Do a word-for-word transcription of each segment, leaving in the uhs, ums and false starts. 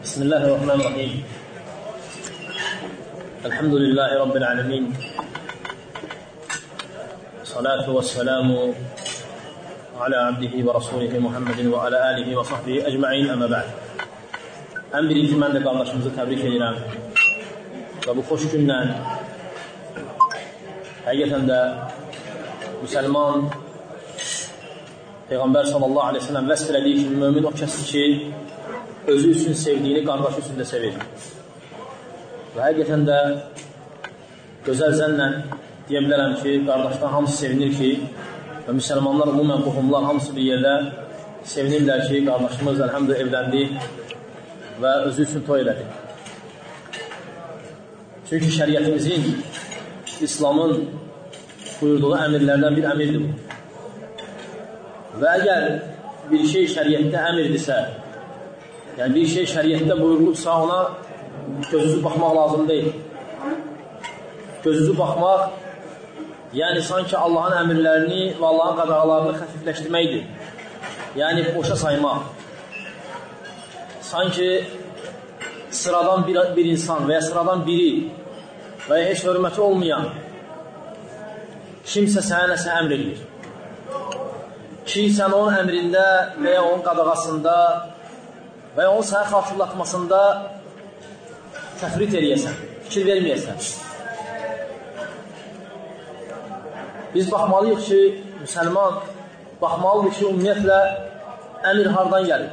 بسم الله الرحمن الرحيم الحمد لله رب العالمين الصلاة والسلام على عبده ورسوله محمد وعلى آله وصحبه أجمعين أما بعد Ən birinci mən də qardaşımızı təbrik edirəm və bu xoş gündən həqiqətən də müsəlman Peyğəmbər sallallahu aleyhi ve sellem vəsf elədiyi kimi mömin o kəsdir ki özü üçün sevdiyini qardaşı üçün də sevir və həqiqətən də gözəl zənnlə deyə bilərəm ki qardaşdan hamısı sevinir ki və müsəlmanlar umumən qohumlar hamısı bir yerdə sevinirlər ki qardaşımız əlhamdülillah evləndi və özü üçün toy elədi. Çünki şəriətimizin, İslamın buyurduğu əmirlərdən bir əmirdir bu. Və əgər bir şey şəriətdə əmirdirsə, yəni bir şey şəriətdə buyurulubsa ona gözünüzü baxmaq lazım deyil. Gözünüzü baxmaq, yəni sanki Allahın əmirlərini və Allahın qadağalarını xəfifləşdirməkdir. Yəni boşa saymaq. Sanki sıradan bir, bir insan və ya sıradan biri və ya heç hörməti olmayan kimsə sənə nəsə əmr edir ki, sən onun əmrində və ya onun qadağasında və ya onun sənə xatırlatmasında təfrit eləyəsən, fikir verməyəsən. Biz baxmalıyıq ki, müsəlman baxmalıyıq ki, ümumiyyətlə əmr hardan gəlir?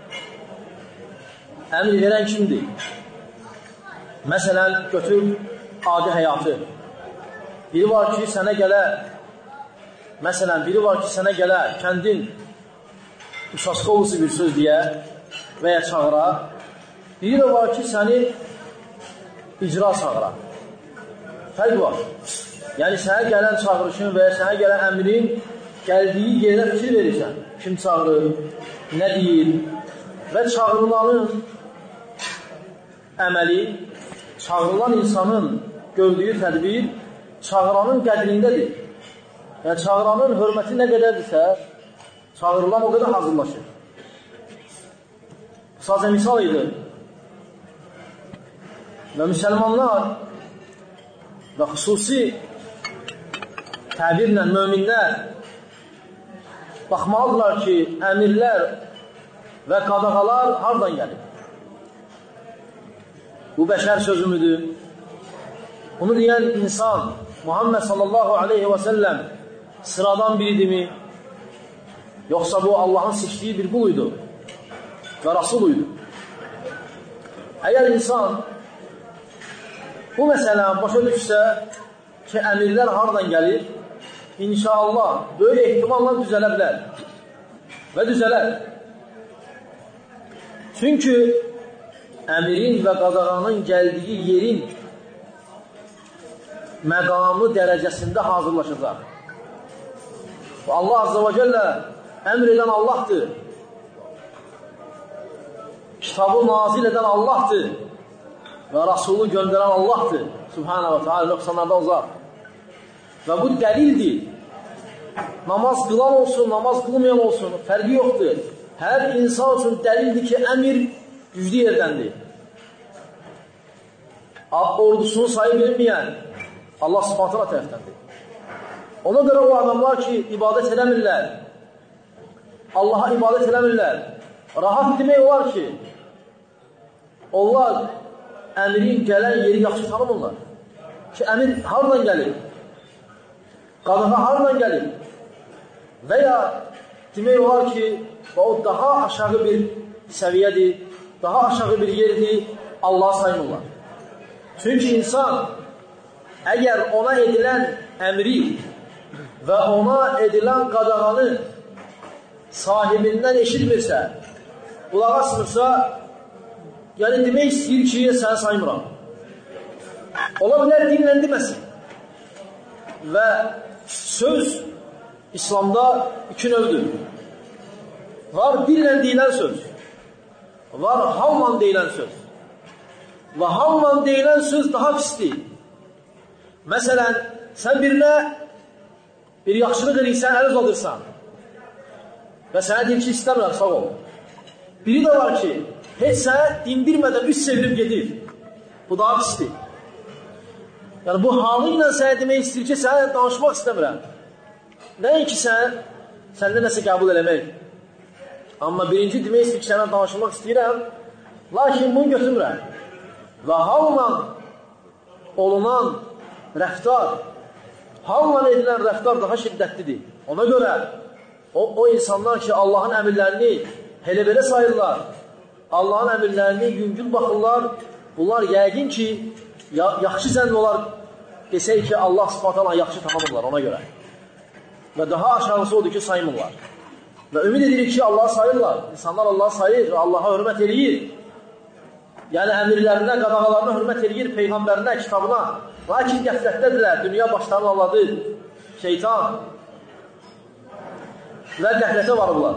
Əmr verən kimdir? Məsələn, götür adi həyatı. Biri var ki, sənə gələ, məsələn, biri var ki, sənə gələ, kəndin Uçaskovusu bir söz deyə və ya çağıra. Biri də var ki, səni icra çağıra. Fərq var. Yəni, sənə gələn çağırışın və ya sənə gələn əmrin gəldiyi yerə fikir verirsən. Kim çağırır, nə deyir və çağırılanın əməli, çağırılan insanın gördüyü tədbir çağıranın qədrindədir. Yəni, çağıranın hörməti nə qədərdirsə, çağırılan o qədər hazırlaşır. Sadəcə misal idi. Və müsəlmanlar və xüsusi təbirlə möminlər baxmalıdırlar ki, əmirlər və qadağalar hardan gəlir? Bu bəşər sözümüdür. Bunu deyən insan Muhammed sallallahu aleyhi və səlləm sıradan biridirmi? Yoxsa bu Allahın seçdiyi bir quluydu və rasuluydu. Əgər insan bu məsələni başa düşsə ki, əmirlər hardan gəlir? İnşallah böyük ehtimalla düzələ bilər və düzələr. Çünki əmirin və qadağanın gəldiyi yerin məqamı dərəcəsində hazırlaşacaq. Allah Azze və Cəllə əmr edən Allahdır. Kitabı nazil edən Allahdır. Və Rasulü göndərən Allahdır. Subhanə və teala nöqsanlardan uzaq. Və bu dəlildir. Namaz qılan olsun, namaz qılmayan olsun, fərqi yoxdur. Hər insan üçün dəlildir ki, əmir güclü yerdəndir. Ordusunu sayı bilməyən Allah subhanətlə tərəfdəndir. Ona görə o adamlar ki, ibadət eləmirlər, Allaha ibadət eləmirlər, rahat demək olar ki, onlar əmirin gələn yeri yaxşı tanımırlar. Ki, əmir hardan gəlir? Qadağa hardan gəlir? Və ya demək olar ki, o daha aşağı bir səviyyədir, daha aşağı bir yerdir, Allah'a saymırlar. Çünki insan əgər ona edilən əmri və ona edilən qadağanı sahibindən eşitmirsə, qulaq asmırsa, yəni demək istəyir ki, səni saymıram. Ola bilər dinləndirməsin. Və söz İslamda iki növdür. Var dillə deyilən söz, var halla deyilən söz. Və halla deyilən söz daha pisdir. Məsələn, sən birinə bir yaxşılıq edirsən, əl uzadırsan və sənə deyir ki, istəmirəm, sağ ol. Biri də var ki, heç sənə dindirmədən üç sevirib gedir. Bu daha pisdir. Yəni, bu halı ilə sənə demək istəyir ki, sənə danışmaq istəmirəm. Nəinki sən, səndə nəsə qəbul eləmək. Amma birinci demək istəyir ki, sənə danışmaq istəyirəm, lakin bunu götürmürəm. Və halla olunan rəftar, halla edilən rəftar daha şiddətlidir. Ona görə o, o insanlar ki, Allahın əmirlərini elə belə sayırlar, Allahın əmirlərini yüngül baxırlar, bunlar yəqin ki, ya, yaxşı zənn olar desək ki, Allah Subhanahu yaxşı tanımırlar ona görə. Və daha aşağısı odur ki, saymırlar. Və ümid edirik ki, Allah sayırlar. İnsanlar Allah sayır, Allaha hörmət eləyir. Yəni, əmirlərinə, qadağalarına hörmət eləyir, Peyğəmbərinə, kitabına. Lakin qəflətdədirlər, dünya başlarını alladı, şeytan və qəflətə varıblar.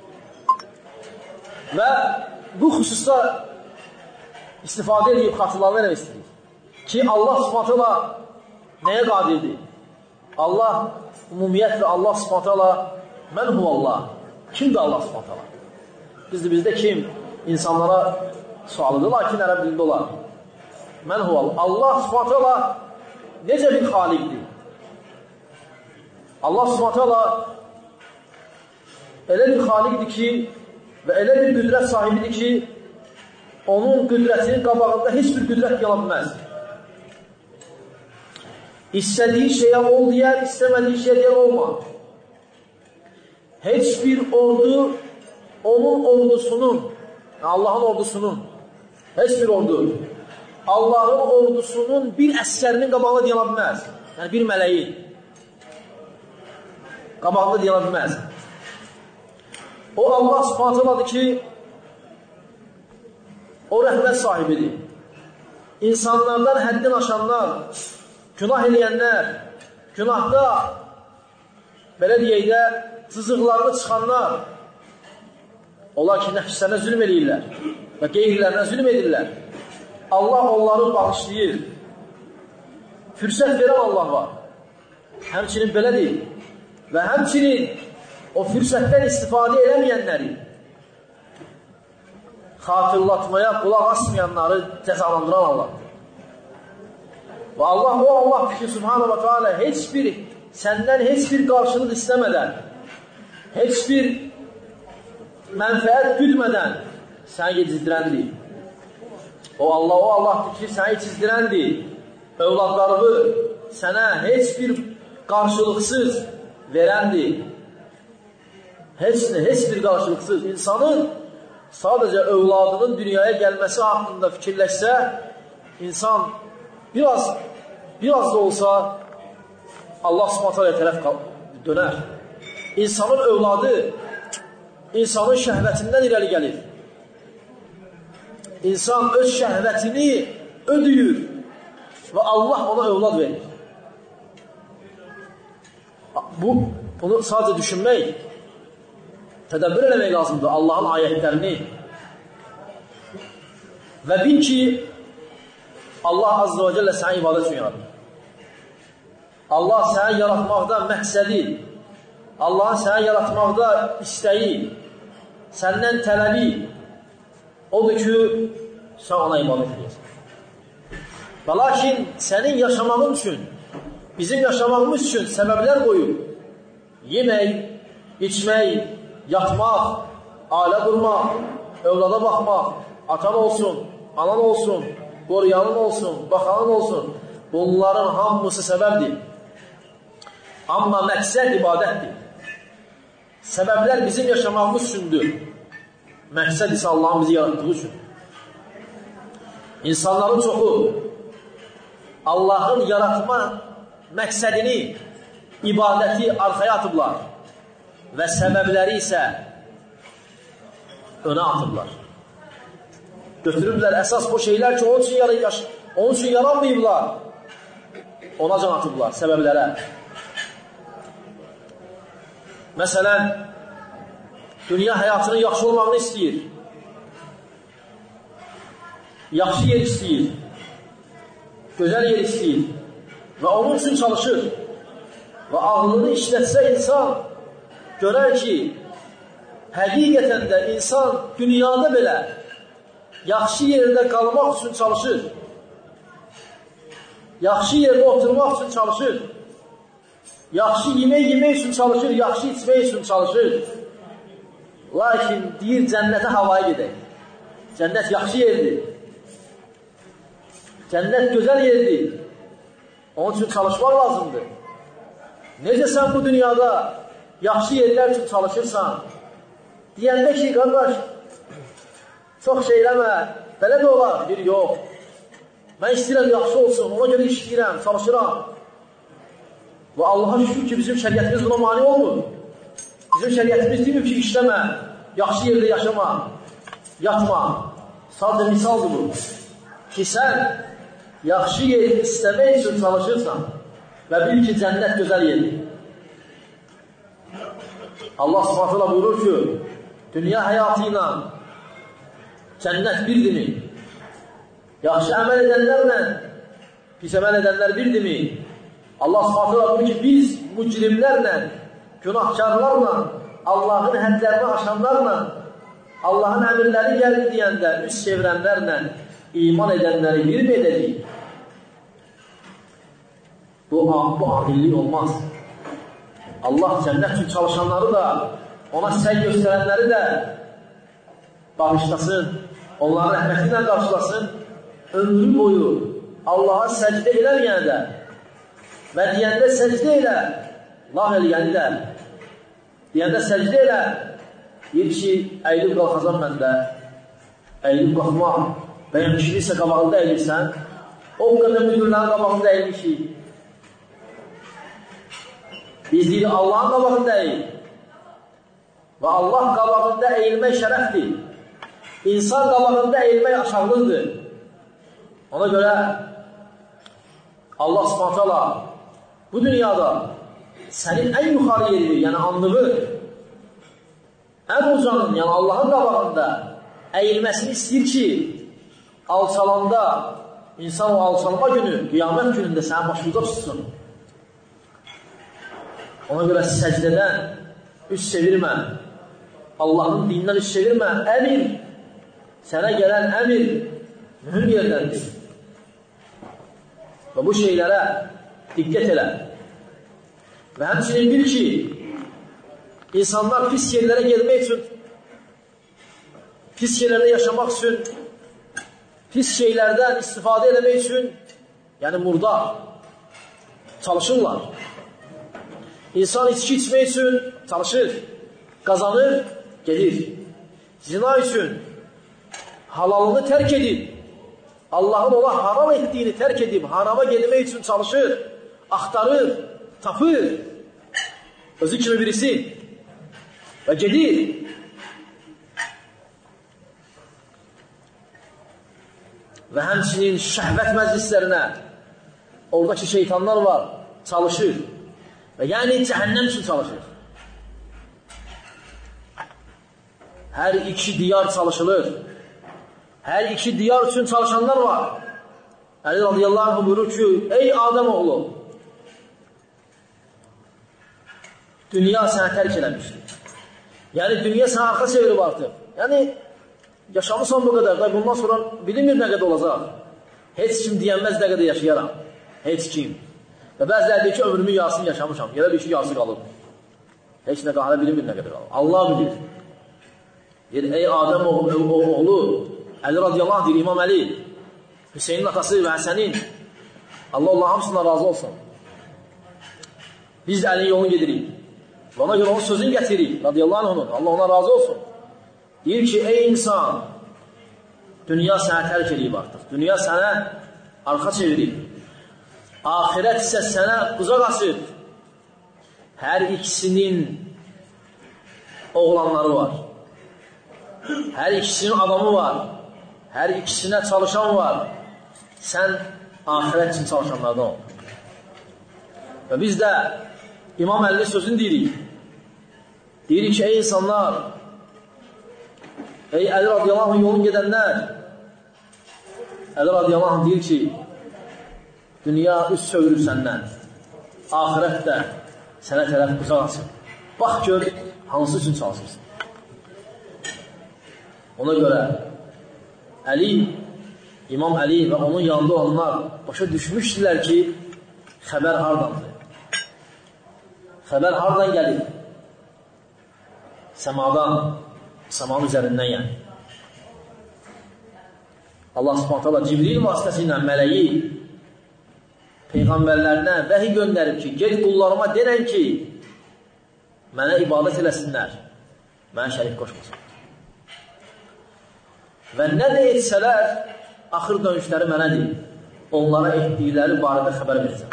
Və bu xüsusda istifadə edib xatırlarına eləmək istəyir. Ki, Allah Subhanahu nəyə qadirdir? Allah, ümumiyyətlə Allah Subhanahu mən huvallah. Kimdir Allah Subhanahu? Bizdə, bizdə kim? İnsanlara sualıdır, lakin ərəb dilində olar. Mən huvallah. Allah Subhanahu necə bir xaliqdir? Allah Subhanahu elə bir xaliqdir ki, və elə bir qüdrət sahibidir ki, onun qüdrətinin qabağında heç bir qüdrət yana bilməz. İstədiyi şeyə ol deyər, istəmədiyi şeyə deyər olma. Heç bir ordu onun ordusunun, Allahın ordusunun, heç bir ordu, Allahın ordusunun bir əsgərinin qabağında deyana bilməz. Yəni bir mələyin qabağında deyana bilməz. O Allah Subhanahu ki, o rəhmət sahibidir. İnsanlardan həddin aşanlar, günah eləyənlər, günahda, belə deyək də, sızıqlarını çıxanlar, onlar ki, nəfslərinə zülm eləyirlər və qeyrilərinə zülm edirlər. Allah onları bağışlayır. Fürsət verən Allah var. Həmçinin belədir. Və həmçinin o fürsətdən istifadə eləməyənləri, xatırlatmaya qulaq asmayanları cəzalandıran Allahdır. Və Allah o Allahdır ki, Subhanahu wa Ta'ala heç bir, səndən heç bir qarşılıq istəmədən, heç bir mənfəət güdmədən səni yetizdirəndir. O Allah o Allahdır ki, səni yetizdirəndir. Övladlarını sənə heç bir qarşılıqsız verəndir. Heç nə, heç bir qarşılıqsız. İnsanın sadəcə övladının dünyaya gəlməsi haqqında fikirləşsə, insan biraz, biraz da olsa Allah Subhanahu tərəf dönər. İnsanın övladı insanın şəhvətindən irəli gəlir. İnsan öz şəhvətini ödəyir və Allah ona övlad verir. Bu, bunu sadəcə düşünmək, tədəbbür eləmək lazımdır Allahın ayətlərini. Və bil ki, Allah Azze və Cəllə səni ibadət üçün yaradır. Allah səni yaratmaqda məqsədi, Allahın səni yaratmaqda istəyi, səndən tələbi odur ki, sən ona ibadət edəsən. Və lakin sənin yaşamağın üçün, bizim yaşamağımız üçün səbəblər qoyub, yemək, içmək, yatmaq, ailə qurmaq, övlada baxmaq, atan olsun, anan olsun, qoruyanın olsun, baxanın olsun, bunların hamısı səbəbdir. Amma məqsəd ibadətdir. Səbəblər bizim yaşamağımız üçündür. Məqsəd isə Allahın bizi yaratdığı üçün. İnsanların çoxu Allahın yaratma məqsədini, ibadəti arxaya atıblar və səbəbləri isə önə atıblar. Götürüblər əsas bu şeylər ki, onun üçün, onun üçün yaranmayıblar, ona can atıblar, səbəblərə. Məsələn, dünya həyatının yaxşı olmağını istəyir, yaxşı yer istəyir, gözəl yer istəyir və onun üçün çalışır və ağlını işlətsə insan görər ki, həqiqətən də insan dünyada belə yaxşı yerdə qalmaq üçün çalışır. Yaxşı yerdə oturmaq üçün çalışır. Yaxşı yemək yemək üçün çalışır, yaxşı içmək üçün çalışır. Lakin deyir, cənnətə havaya gedək. Cənnət yaxşı yerdir. Cənnət gözəl yerdir. Onun üçün çalışmaq lazımdır. Necə sən bu dünyada yaxşı yerlər üçün çalışırsan, deyəndə ki, qardaş, çox şey eləmə, belə də olar, bir yox. Mən istəyirəm yaxşı olsun, ona görə işləyirəm, çalışıram. Və Allaha şükür ki, bizim şəriyyətimiz buna mani olmur. Bizim şəriyyətimiz demir ki, işləmə, yaxşı yerdə yaşama, yatma. Sadəcə misaldır bu. Ki, sən yaxşı yeri istəmək üçün çalışırsan və bil ki, cənnət gözəl yerdir. Allah subhanətlə buyurur ki, dünya həyatı ilə cənnət birdimi? Yaxşı əməl edənlərlə pis əməl edənlər birdimi? Allah subhanətlə buyurur ki, biz mücrimlərlə, günahkarlarla, Allahın hədlərini aşanlarla, Allahın əmirləri gəlir deyəndə üst çevrənlərlə iman edənləri bir mi edəcək? Bu, bu adillik olmaz. Allah cənnət üçün çalışanları da, ona səy göstərənləri də bağışlasın, onların rəhməti ilə qarşılasın, ömrü boyu Allaha səcdə eləməyən də və deyəndə səcdə elə, Allah eləyəni də, deyəndə səcdə elə, deyir ki, əylib qalxazam məndə, əylib qalxmaq, və yəni kişidirsə qabağında əylirsən, o qədər müdürlərin qabağında əylir ki, biz deyirik, Allahın qabağında əyil. Və Allah qabağında əyilmək şərəfdir. İnsan qabağında əyilmək aşağılıqdır. Ona görə Allah subhanətələ bu dünyada sənin ən yuxarı yeri, yəni anlığı, ən ucanın, yəni Allahın qabağında əyilməsini istəyir ki, alçalanda, insan o alçalma günü, qiyamət günündə sənin başınıza tutsun. Ona görə səcdədən üst çevirmə, Allahın dinindən üst çevirmə, əmir, sənə gələn əmir mühüm yerdəndir. Və bu şeylərə diqqət elə. Və həmçinin bil ki, insanlar pis yerlərə gelmək üçün, pis yerlərdə yaşamaq üçün, pis şeylərdən istifadə eləmək üçün, yəni murda çalışırlar. İnsan içki içmək üçün çalışır, qazanır, gedir. Zina üçün halalını tərk edib, Allahın ona haram etdiyini tərk edib, harama gedmək üçün çalışır, axtarır, tapır, özü kimi birisi və gedir. Və həmçinin şəhvət məclislərinə, oradakı şeytanlar var, çalışır. Və yəni cəhənnəm üçün çalışır. Hər iki diyar çalışılır. Hər iki diyar üçün çalışanlar var. Əli radiyallahu anh buyurur ki, ey Adəm oğlu, dünya sənə tərk eləmişdir. Yəni dünya sənə arxa çevirib artıq. Yəni yaşamısan bu qədər da, bundan sonra bilinmir nə qədər olacaq. Heç kim deyənməz nə qədər yaşayaram. Heç kim. Və bəziləri deyir ki, ömrümün yarısını yaşamışam. Yerə bir ki, yarısı qalıb. Heç nə qalə bilinmir nə qədər qalıb. Allah bilir. Deyir, ey Adəm oğlu, oğlu Əli radiyallahu anh deyir, İmam Əli, Hüseynin atası və Həsənin, Allah Allah hamısından razı olsun. Biz Əlinin yolunu gedirik. Və ona görə onun sözünü gətiririk, radiyallahu anh onun, Allah ona razı olsun. Deyir ki, ey insan, dünya sənə tərk edib artıq. Dünya sənə arxa çevirib. Ahirət isə sənə uzaq asıb. Hər ikisinin oğlanları var. Hər ikisinin adamı var. Hər ikisinə çalışan var. Sən ahirət üçün çalışanlardan ol. Və biz də İmam Əlinin sözünü deyirik. Deyirik ki, ey insanlar, ey Əli radiyallahu anh yolun gedənlər, Əli radiyallahu anh deyir ki, dünya üst çövürür səndən, ahirət də sənə tərəf uzaq açır. Bax gör, hansı üçün çalışırsın. Ona görə Əli, İmam Əli və onun yanında olanlar başa düşmüşdülər ki, xəbər hardandır? Xəbər hardan gəlir? Səmadan, səmanın üzərindən yəni. Allah Subhanahu taala Cibril vasitəsilə mələyi peyğəmbərlərinə vəhiy göndərib ki, ged qullarıma denən ki, mənə ibadət eləsinlər, mənə şərik qoşmasın. Və nə də etsələr, axır dönüşləri mənədir. Onlara etdikləri barədə xəbər verəcəm.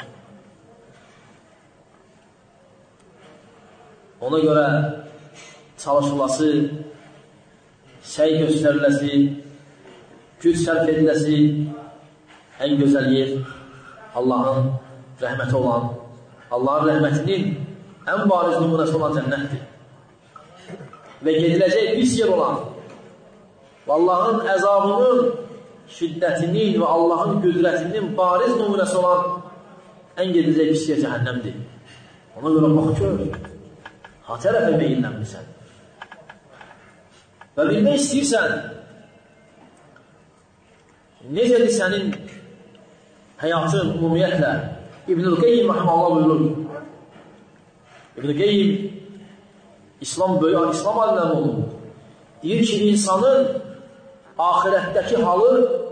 Ona görə çalışılası, səy göstəriləsi, güc sərf ediləsi ən gözəl yer Allahın rəhməti olan, Allahın rəhmətinin ən bariz nümunəsi olan cənnətdir. Və gediləcək pis yer olan və Allahın əzabının şiddətinin və Allahın qüdrətinin bariz nümunəsi olan ən gediləcək pis yer cəhənnəmdir. Ona görə bax gör, ha tərəfə meyillənmirsən. Və bilmək istəyirsən, necədir sənin həyatın ümumiyyətlə? İbn-i Qeyyim rahimehullah buyurur. İbn-i Qeyyim İslam böyük, İslam alimləri olur. Deyir ki, insanın ahirətdəki halı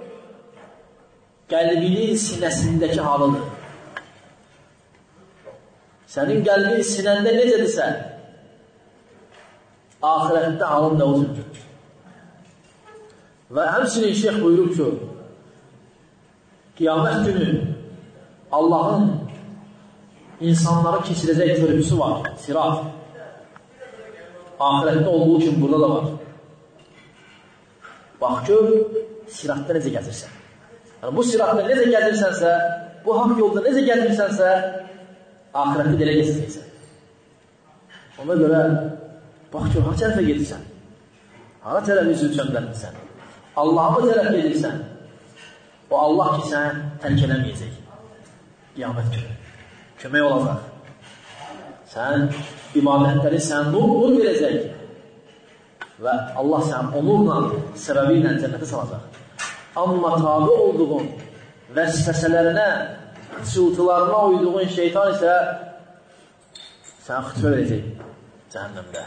qəlbinin sinəsindəki halıdır. Sənin qəlbin sinəndə necədirsə, ahirətdə halın da odur. Və həmçinin şeyx buyurur ki, qiyamət günü Allahın insanları keçirəcək körpüsü var, sirat. Ahirətdə olduğu kimi burada da var. Bax gör, siratda necə gəzirsən. Yəni, bu siratda necə gəzirsənsə, bu haqq yolda necə gəzirsənsə, ahirətdə delə gəzirsən. Ona görə, bax gör, ha tərəfə gedirsən, hara tərəf üzrü çöndərmirsən, Allah'a mı tərəf gedirsən, o Allah ki, sənə tərk eləməyəcək. Qiyamət günü. Kömək olacaq. Sən ibadətləri sən nur, nur verəcək. Və Allah sən onurla, səbəbi ilə cənnətə salacaq. Amma tabi olduğun vəsvəsələrinə, çıltılarına uyduğun şeytan isə sənə xütbə verəcək cəhənnəmdə.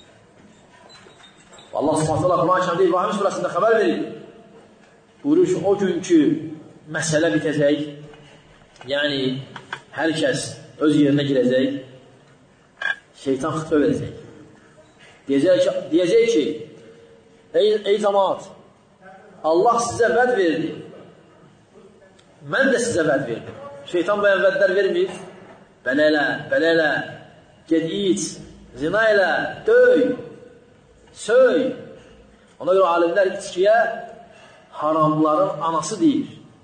Allah Subhanahu taala Quran-ı Kərimdə İbrahim surəsində xəbər verir. Buyurur ki, o günkü məsələ bitəcək. Yəni, hər kəs öz yerinə girəcək. Şeytan xütbə verəcək. Deyəcək ki, deyəcək ki ey, ey cəmaat, Allah sizə vəd verdi. Mən də sizə vəd verdim. Şeytan bu vədlər vermir. Belə elə, belə elə, ged iç, zina elə, döy, söy. Ona görə alimlər içkiyə haramların anası deyir.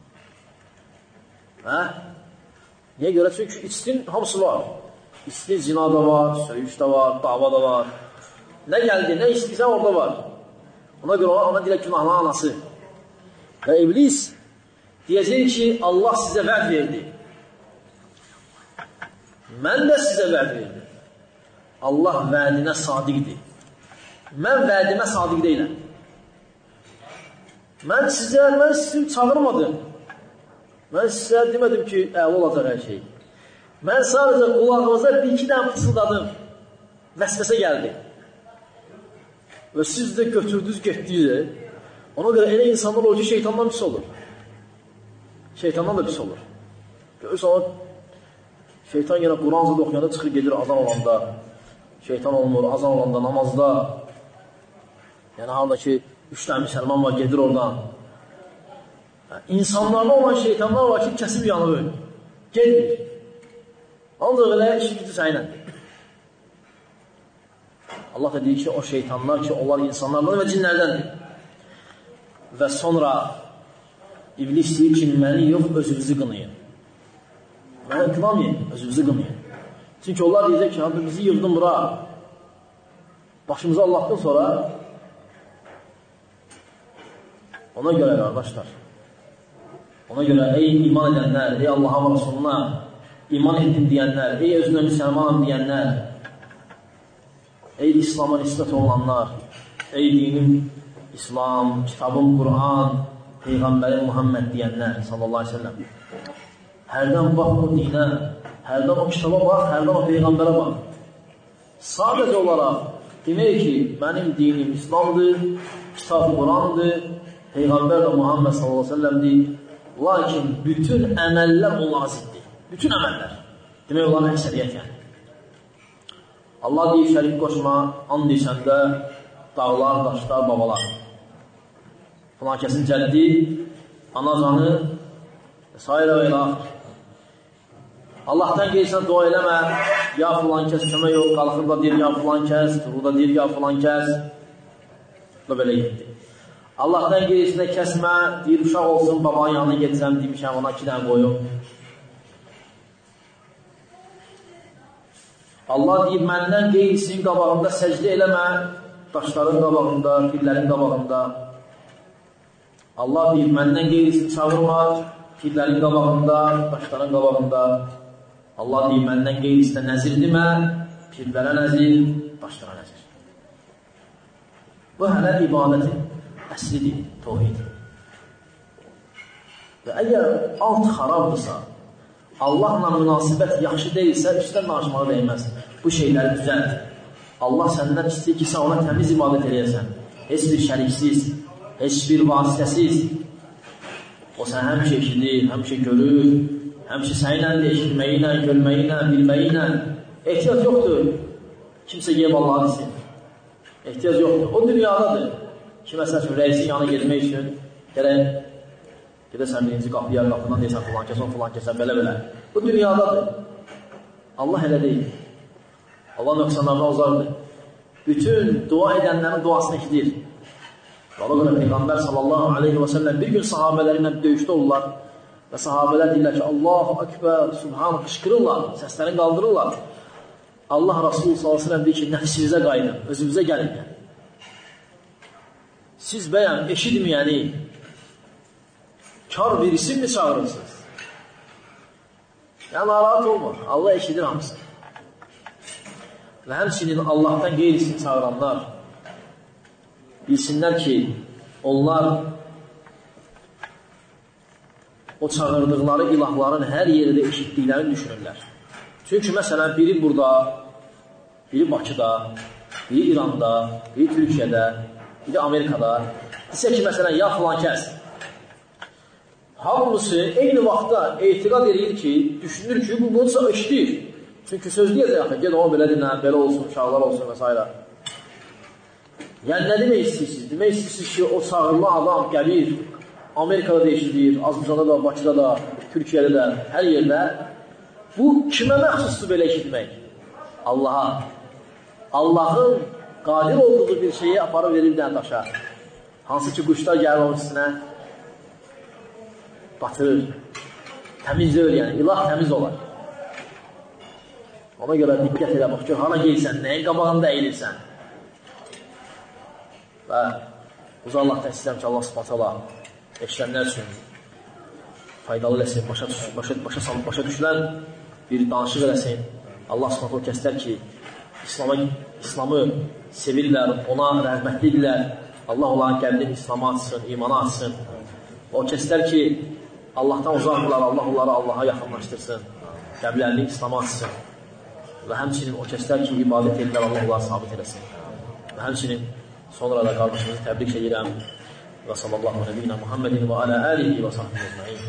Hə? Niyə görə? Çünki içkin hamısı var. İçkin zina da var, söyüş də var, dava da var. Nə gəldi, nə istəyirsən orada var. Ona görə ona deyək günahların anası. Və iblis deyəcək ki, Allah sizə vəd verdi. Mən də sizə vəd verdim. Allah vədinə sadiqdir. Mən vədimə sadiq deyiləm. Mən sizə, mən sizi çağırmadım. Mən sizə demədim ki, əli olacaq hər şey. Mən sadəcə qulağınıza bir-iki dənə fısıldadım. Vəsvəsə gəldi. Və siz də götürdünüz, getdiniz. Ona görə elə insanlar olur ki, şeytandan pis olur. Şeytandan da pis olur. Görürsən, o şeytan yenə Quran zədə oxuyanda çıxır, gedir azan olanda. Şeytan olmur, azan olanda, namazda. Yəni, halda ki, üç tane müsəlman var, gedir oradan. Yəni, insanlarda olan şeytanlar var ki, kəsib yanır. Gelmir. Ancaq elə işi gücü sənəndir. Allah da deyir ki, o şeytanlar ki, onlar insanlardan və cinlərdəndir. Və sonra iblis deyir ki, məni yox, özünüzü qınayın. Məni qınamayın, özünüzü qınayın. Çünki onlar deyəcək ki, bizi yığdın bura, başımızı Allahdan sonra. Ona görə, qardaşlar, ona görə, ey iman edənlər, ey Allah'a və Rasuluna iman etdim deyənlər, ey özünə müsəlmanam deyənlər, ey İslam'a nisbət olanlar, ey dinin İslam, kitabın Quran, Peyğəmbərin Muhammed deyənlər sallallahu aleyhi ve sellem. Hərdən bax o dinə, hərdən o kitaba bax, hərdən o Peyğəmbərə bax. Sadəcə olaraq demək ki, mənim dinim İslamdır, kitab Qurandır, Peyğəmbər də Muhammed sallallahu aleyhi ve sellemdir. Lakin bütün əməllər onlara ziddir. Bütün əməllər. Demək olan əksəriyyət yəni. Allah deyir, şərik qoşma, and deyəndə dağlar, daşlar, babalar. Falan kəsin cəddi, anacanı və s. və ilaxır. Allahdan qeyrisinə dua eləmə, ya filan kəs kömək yox, qalxır da deyir, ya filan kəs, durur da deyir, ya filan kəs. Bu belə getdi. Allahdan qeyrisinə kəsmə, deyir, uşaq olsun, babanın yanına gedəcəm, demişəm, ona iki dənə qoyum. Allah deyir, məndən qeyrisinin qabağında səcdə eləmə, daşların qabağında, fillərin qabağında. Allah deyir, məndən qeyrisini çağırma, fillərin qabağında, daşların qabağında. Allah deyir, məndən qeyrisinə nəzir demə, fillərə nəzir, daşlara nəzir. Bu hələ ibadətin əslidir, tohid. Və əgər alt xarabdırsa, Allahla münasibət yaxşı deyilsə, üstdən danışmağa dəyməz. Bu şeyləri düzəlt. Allah səndən istəyir ki, sən ona təmiz ibadət edəyəsən. Heç bir şəriksiz, heç bir vasitəsiz. O sən həmişə eşidir, həmişə görür, həmişə sənlə eşitməyi ilə, görməyi ilə, bilməyi ilə. Ehtiyac yoxdur. Kimsə yeyib Allah'a desin. Ehtiyac yoxdur. O dünyadadır. Ki, məsəl üçün, rəisin yanına gelmək üçün gələk, gedəsən birinci qapıya, qapından deyəsən filan kəsən, filan kəsən, belə-belə. Bu dünyadadır. Allah elə deyil. Allah nöqsanlarına uzardır. Bütün dua edənlərin duasını eşidir. Qala görə Peyğəmbər sallallahu aleyhi və səlləm bir gün sahabələri ilə döyüşdə olurlar və sahabələr deyirlər ki, Allahu Akbar, Subhan, qışqırırlar, səslərini qaldırırlar. Allah Rasulü sallallahu aleyhi və səlləm deyir ki, nəfsinizə qayıdın, özünüzə gəlin. Siz bəyəm eşitməyəni kar birisi mi çağırırsınız? Yəni, narahat olma. Allah eşidir hamısını. Və həmçinin Allahdan qeyrisini çağıranlar bilsinlər ki, onlar o çağırdıqları ilahların hər yerdə eşitdiklərini düşünürlər. Çünki məsələn, biri burada, biri Bakıda, biri İranda, biri Türkiyədə, biri Amerikada. Desə ki, məsələn, ya filan kəs. Hamısı eyni vaxtda etiqad edir ki, düşünür ki, bu bunsa eşidir. Çünki söz deyəcək axı, ged onu belə dinlə, belə olsun, uşaqlar olsun və s. Yəni, nə demək istəyirsiniz? Demək istəyirsiniz ki, o çağırlı adam gəlir, Amerikada da eşidir, Azərbaycanda da, Bakıda da, Türkiyədə də, hər yerdə. Bu, kimə məxsusdur belə eşitmək? Allaha. Allahın qadir olduğu bir şeyi aparıb verir bir dənə daşa. Hansı ki, quşlar gəlir onun üstünə, batırır. Təmiz öl, yəni, ilah təmiz olar. Ona görə diqqət elə, bax, gör, hana geysən, nəyin qabağında əyilirsən. Və uzaq Allahdan istəyirəm ki, Allah subhanətələ eşlənlər üçün faydalı eləsin, başa, başa, başa, başa düşülən bir danışıq eləsin. Allah subhanətələ kəslər ki, İslamı, İslamı sevirlər, ona rəhmətlidirlər. Allah onların qəlbini İslam'a açsın, imana açsın. O kəslər ki, Allahdan uzaqdırlar, Allah onları Allaha yaxınlaşdırsın, qəlblərini İslam'a açsın. Və həmçinin o kəslər ki, ibadət edirlər, Allah onları sabit eləsin. Və həmçinin sonra da qardaşımızı təbrik edirəm. Və sallallahu nəbiyyina Muhammedin və alə əlihi və sahbihi ecmaîn.